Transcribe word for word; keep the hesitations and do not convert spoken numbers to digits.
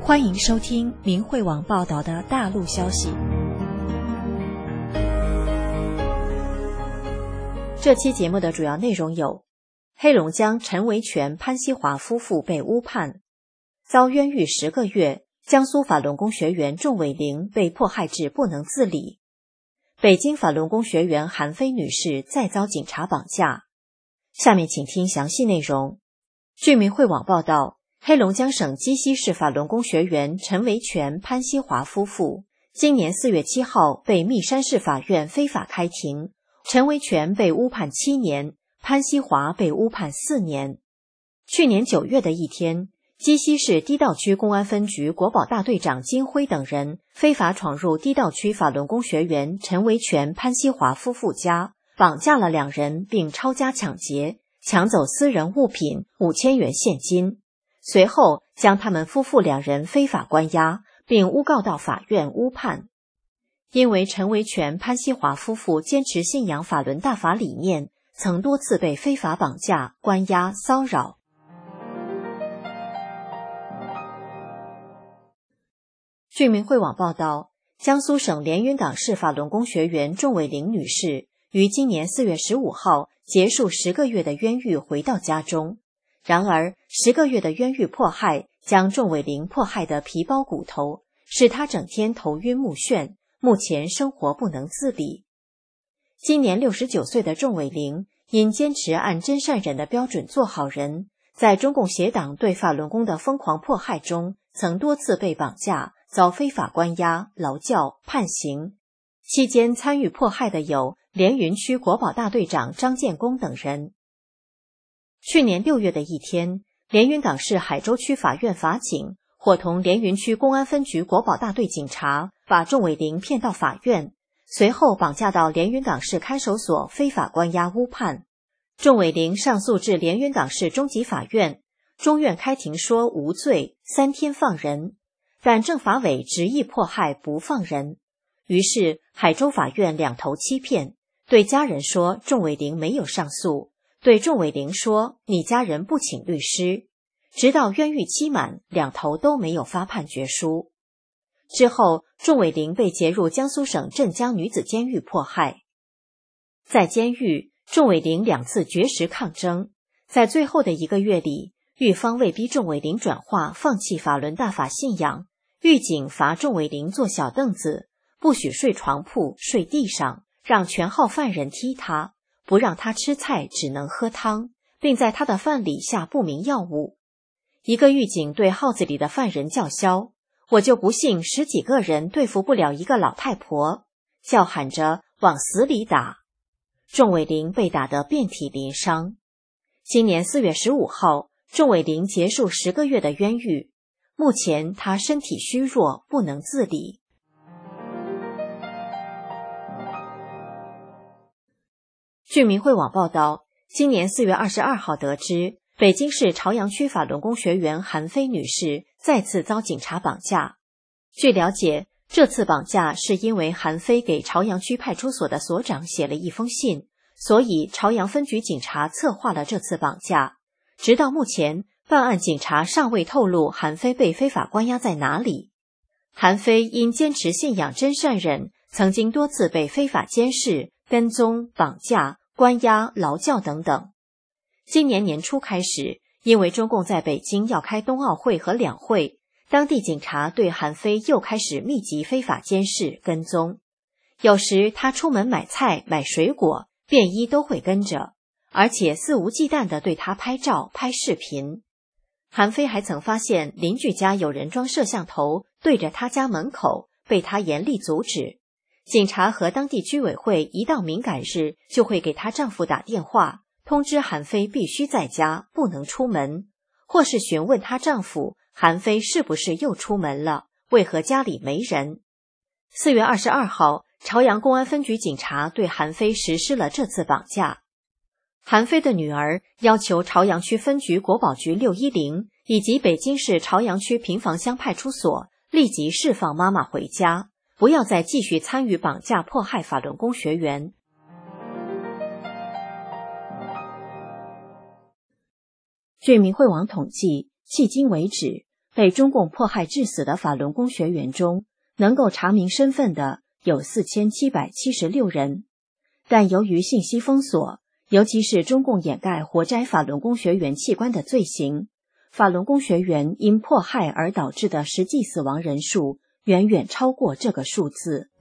欢迎收听明慧网报道的大陆消息。这期节目的主要内容有：黑龙江陈维权、潘西华夫妇被诬判，遭冤狱十个月；江苏法轮功学员仲伟玲被迫害至不能自理；北京法轮功学员韩飞女士再遭警察绑架。下面请听详细内容。据明慧网报道，黑龙江省鸡西市法轮功学员陈维权、潘西华夫妇今年四月七号被密山市法院非法开庭，陈维权被诬判七年，潘西华被诬判四年。去年九月的一天，鸡西市低道区公安分局国保大队长金辉等人非法闯入低道区法轮功学员陈维权、潘西华夫妇家，绑架了两人并抄家抢劫，抢走私人物品五千元现金。随后将他们夫妇两人非法关押，并诬告到法院诬判。因为陈维权、潘西华夫妇坚持信仰法轮大法理念，曾多次被非法绑架、关押、骚扰。据明慧网报道，江苏省连云港市法轮功学员仲伟玲女士于今年四月十五号结束十个月的冤狱回到家中。然而，十个月的冤狱迫害将仲伟玲迫害得皮包骨头，使她整天头晕目眩，目前生活不能自理。今年六十九岁的仲伟玲因坚持按真善忍的标准做好人，在中共邪党对法轮功的疯狂迫害中，曾多次被绑架，遭非法关押、劳教、判刑。期间参与迫害的有连云区国保大队长张建功等人。去年六月的一天，连云港市海州区法院法警伙同连云区公安分局国保大队警察，把仲伟玲骗到法院，随后绑架到连云港市看守所非法关押诬判。仲伟玲上诉至连云港市中级法院，中院开庭说无罪，三天放人，但政法委执意迫害不放人。于是海州法院两头欺骗，对家人说仲伟玲没有上诉，对仲伟玲说你家人不请律师，直到冤狱期满，两头都没有发判决书。之后仲伟玲被劫入江苏省镇江女子监狱迫害。在监狱，仲伟玲两次绝食抗争，在最后的一个月里，狱方为逼仲伟玲转化放弃法轮大法信仰，狱警罚仲伟玲坐小凳子，不许睡床铺，睡地上，让全号犯人踢他，不让他吃菜，只能喝汤，并在他的饭里下不明药物。一个狱警对号子里的犯人叫嚣，我就不信十几个人对付不了一个老太婆，叫喊着往死里打。仲伟玲被打得遍体鳞伤。今年四月十五号，仲伟玲结束十个月的冤狱，目前她身体虚弱，不能自理。据明慧网报道，今年四月二十二号得知，北京市朝阳区法轮功学员韩飞女士再次遭警察绑架。据了解，这次绑架是因为韩飞给朝阳区派出所的所长写了一封信，所以朝阳分局警察策划了这次绑架。直到目前，办案警察尚未透露韩飞被非法关押在哪里。韩飞因坚持信仰真善忍，曾经多次被非法监视、跟踪、绑架、关押、劳教等等。今年年初开始，因为中共在北京要开冬奥会和两会，当地警察对韩飞又开始密集非法监视、跟踪。有时他出门买菜、买水果，便衣都会跟着，而且肆无忌惮地对他拍照、拍视频。韩飞还曾发现邻居家有人装摄像头对着他家门口，被他严厉阻止。警察和当地居委会一到敏感日，就会给她丈夫打电话，通知韩飞必须在家，不能出门，或是询问她丈夫韩飞是不是又出门了，为何家里没人。四月二十二号，朝阳公安分局警察对韩飞实施了这次绑架。韩飞的女儿要求朝阳区分局国保局六一零以及北京市朝阳区平房乡派出所立即释放妈妈回家，不要再继续参与绑架迫害法轮功学员。据明慧网统计，迄今为止， 被中共迫害致死的法轮功学员中，能够查明身份的有四千七百七十六人，但由于信息封锁，尤其是中共掩盖活摘法轮功学员器官的罪行，法轮功学员因迫害而导致的实际死亡人数远远超过这个数字。